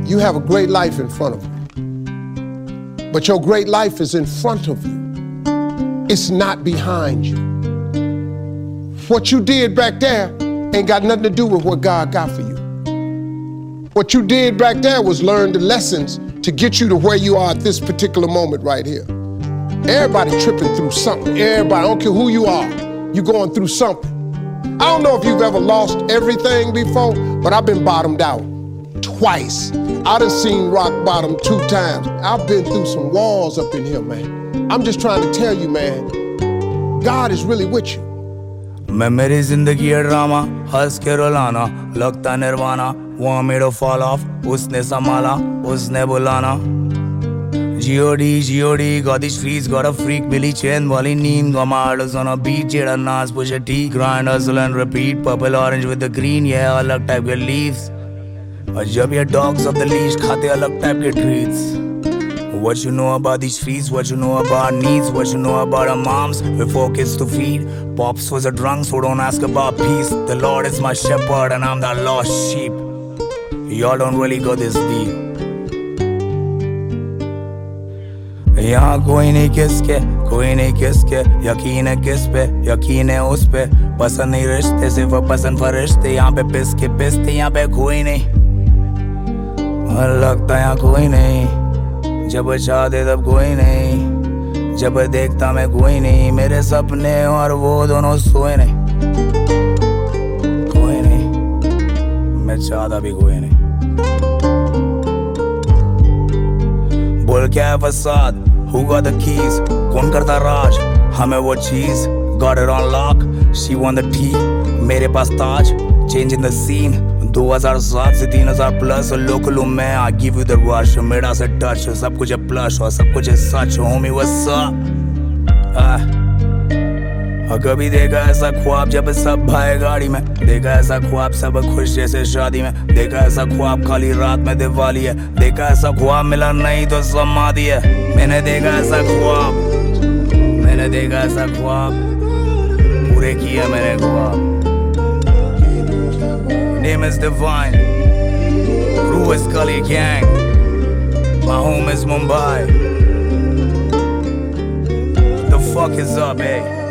You have a great life in front of you. But your great life is in front of you. It's not behind you. What you did back there ain't got nothing to do with what God got for you. What you did back there was learn the lessons to get you to where you are at this particular moment right here. Everybody tripping through something. Everybody, I don't care who you are, you going through something. I don't know if you've ever lost everything before, but I've been bottomed out twice. I done seen rock bottom 2 times. I've been through some walls up in here, man. I'm just trying to tell you, man, God is really with you. मैं मेरी जिंदगी है drama, हंस के रुलाना, लगता nirvana, want me to fall off, उसने संभाला, उसने बुलाना. G.O.D, got these streets, got a freak, Billy Chain, वाली नींद, got my idols on a beat, जेड़ा नाच, push a T, grind, hustle and repeat, purple orange with the green, yeah, अलग type के leaves. और जब ये dogs of the leash खाते अलग type के treats. What you know about these streets, what you know about needs, what you know about our moms, with 4 kids to feed. Pops was a drunk, so don't ask about peace. The Lord is my shepherd and I'm the lost sheep. Y'all don't really go this deep. यहाँ कोई नहीं किसके, कोई नहीं किसके, यकीन है किस पे, यकीन है उस पे. पसंद नहीं रिश्ते, सिर्फ पसंद फरिश्ते. यहाँ पे पिसके पिसते, यहाँ पे कोई नहीं. लगता यहाँ कोई नहीं. जब चाहते तब कोई नहीं, जब देखता मैं कोई नहीं. मेरे सपने और वो दोनों सोए नहीं. कोई नहीं, मैं चाहता भी कोई नहीं. बोल क्या है फसाद, who got the keys, कौन करता राज, हमें वो चीज. Got it on lock, she won the tea. मेरे पास ताज, changing the scene. 2007 से 3000 प्लस लोकल हूँ मैं. I give you the rush, मेरा से टच, सब कुछ है प्लस और सब कुछ है सच. Homi what's up? कभी देखा ऐसा ख्वाब जब सब भाई गाड़ी में. देखा ऐसा ख्वाब सब खुश जैसे शादी में. देखा ऐसा ख्वाब खाली रात में दिवाली है. देखा ऐसा ख्वाब मिला नहीं तो समाधि है. मैंने देखा ऐसा ख्वाब, मैंने देखा ऐसा ख्वाब, पूरे किया मैंने ख्वाब. Name is Divine, crew is Gully Gang, my home is Mumbai. What the fuck is up, eh?